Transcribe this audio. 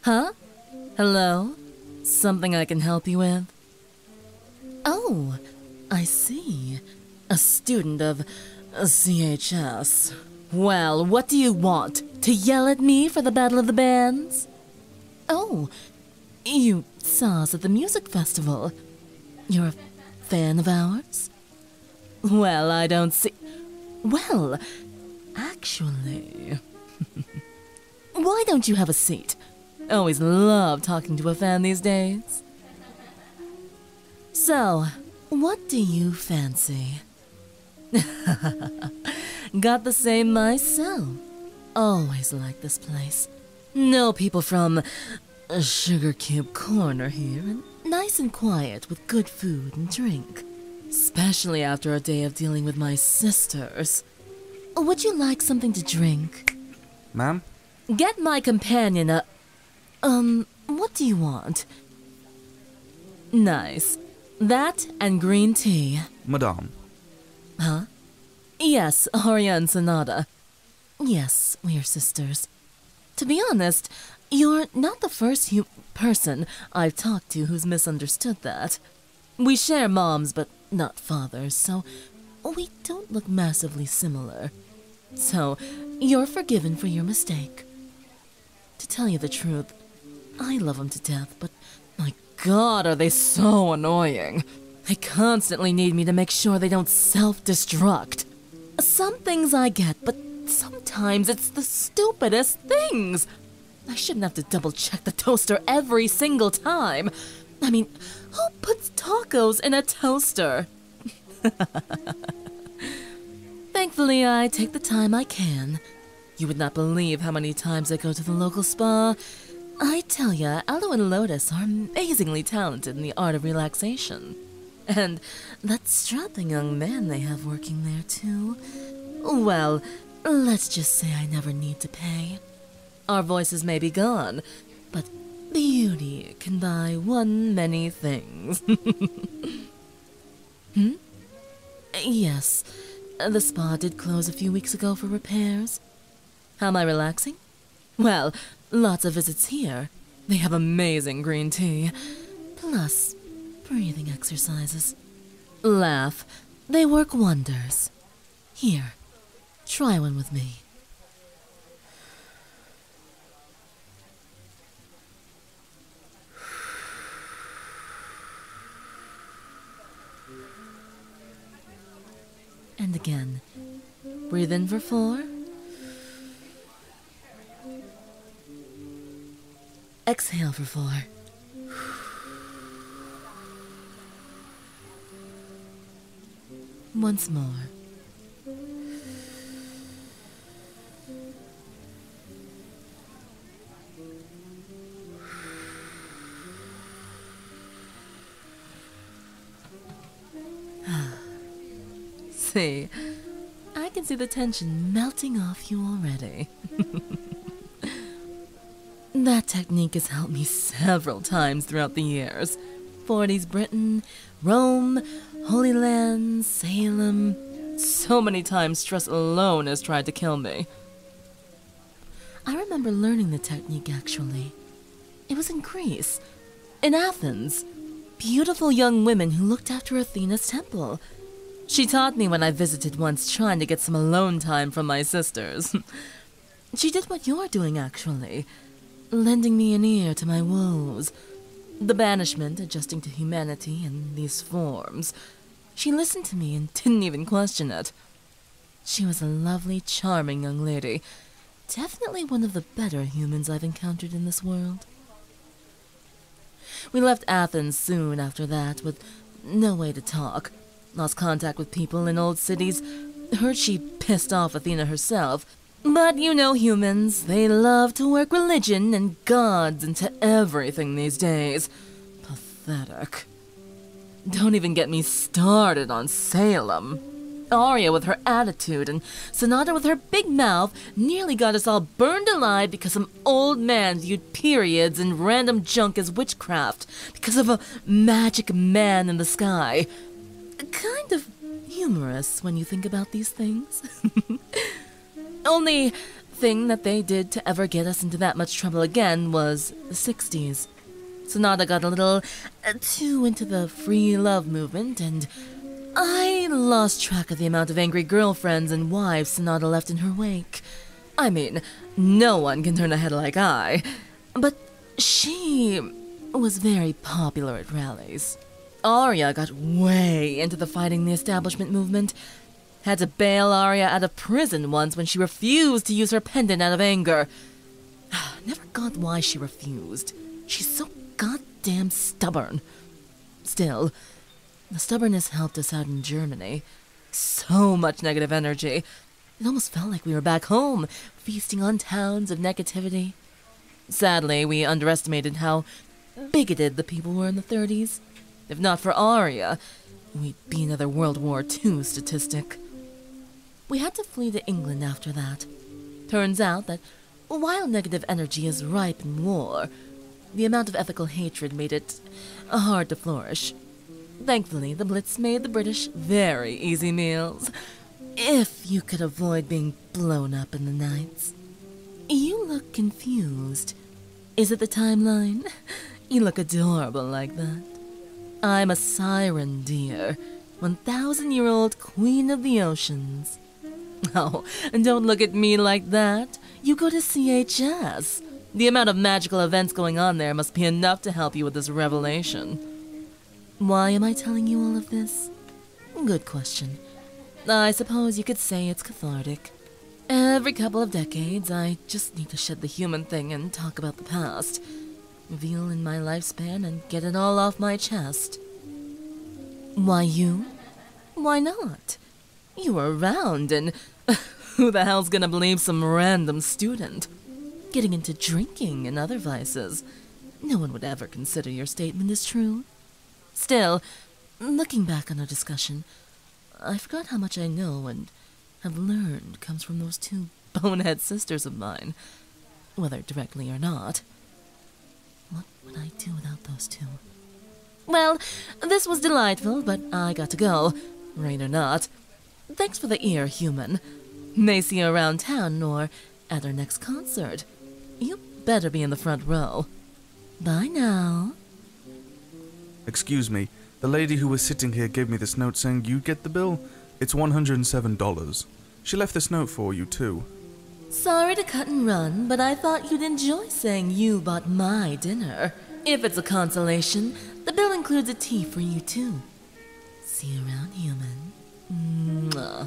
Huh? Hello? Something I can help you with? Oh, I see. A student of CHS. Well, what do you want? To yell at me for the Battle of the Bands? Oh, you saw us at the music festival. You're a fan of ours? Well, I don't see... Well, actually... Why don't you have a seat? Always love talking to a fan these days. So, what do you fancy? Got the same myself. Always liked this place. No people from Sugar Cube Corner here, and nice and quiet with good food and drink. Especially after a day of dealing with my sisters. Would you like something to drink? Ma'am? Get my companion a... what do you want? Nice. That and green tea. Madame. Huh? Yes, Arya and Sonata. Yes, we are sisters. To be honest, you're not the first person I've talked to who's misunderstood that. We share moms, but not fathers, so we don't look massively similar. So, you're forgiven for your mistake. To tell you the truth, I love them to death, but my God, are they so annoying. They constantly need me to make sure they don't self-destruct. Some things I get, but sometimes it's the stupidest things. I shouldn't have to double-check the toaster every single time. I mean, who puts tacos in a toaster? Thankfully, I take the time I can. You would not believe how many times I go to the local spa. I tell ya, Aloe and Lotus are amazingly talented in the art of relaxation. And that strapping young man they have working there, too. Well, let's just say I never need to pay. Our voices may be gone, but beauty can buy one many things. Yes, the spa did close a few weeks ago for repairs. How am I relaxing? Well, lots of visits here. They have amazing green tea. Plus, breathing exercises. Laugh. They work wonders. Here, try one with me. And again. Breathe in for 4. Exhale for 4. Once more. See, I can see the tension melting off you already. That technique has helped me several times throughout the years. 40s Britain, Rome, Holy Land, Salem. So many times stress alone has tried to kill me. I remember learning the technique, actually. It was in Greece, in Athens. Beautiful young women who looked after Athena's temple. She taught me when I visited once, trying to get some alone time from my sisters. She did what you're doing, actually. Lending me an ear to my woes. The banishment adjusting to humanity in these forms. She listened to me and didn't even question it. She was a lovely, charming young lady. Definitely one of the better humans I've encountered in this world. We left Athens soon after that, with no way to talk. Lost contact with people in old cities. Heard she pissed off Athena herself. But you know humans, they love to work religion and gods into everything these days. Pathetic. Don't even get me started on Salem. Arya with her attitude and Sonata with her big mouth nearly got us all burned alive because some old man viewed periods and random junk as witchcraft because of a magic man in the sky. Kind of humorous when you think about these things. Only, thing that they did to ever get us into that much trouble again was the 60s. Sonata got a little too into the free love movement, and I lost track of the amount of angry girlfriends and wives Sonata left in her wake. I mean, no one can turn a head like I, but she was very popular at rallies. Arya got way into the fighting the establishment movement. Had to bail Arya out of prison once when she refused to use her pendant out of anger. Never got why she refused. She's so goddamn stubborn. Still, the stubbornness helped us out in Germany. So much negative energy. It almost felt like we were back home, feasting on towns of negativity. Sadly, we underestimated how bigoted the people were in the 30s. If not for Arya, we'd be another World War II statistic. We had to flee to England after that. Turns out that while negative energy is ripe in war, the amount of ethical hatred made it hard to flourish. Thankfully, the Blitz made the British very easy meals, if you could avoid being blown up in the nights. You look confused. Is it the timeline? You look adorable like that. I'm a siren, dear. 1,000-year-old queen of the oceans. Oh, and don't look at me like that. You go to CHS. The amount of magical events going on there must be enough to help you with this revelation. Why am I telling you all of this? Good question. I suppose you could say it's cathartic. Every couple of decades, I just need to shed the human thing and talk about the past. Reveal in my lifespan and get it all off my chest. Why you? Why not? You were around, and who the hell's gonna believe some random student? Getting into drinking and other vices. No one would ever consider your statement as true. Still, looking back on our discussion, I forgot how much I know and have learned comes from those two bonehead sisters of mine, whether directly or not. What would I do without those two? Well, this was delightful, but I got to go, rain or not. Thanks for the ear, human. May see you around town or at our next concert. You better be in the front row. Bye now. Excuse me, the lady who was sitting here gave me this note saying you'd get the bill. It's $107. She left this note for you, too. Sorry to cut and run, but I thought you'd enjoy saying you bought my dinner. If it's a consolation, the bill includes a tea for you, too. See you around, human. Mwah.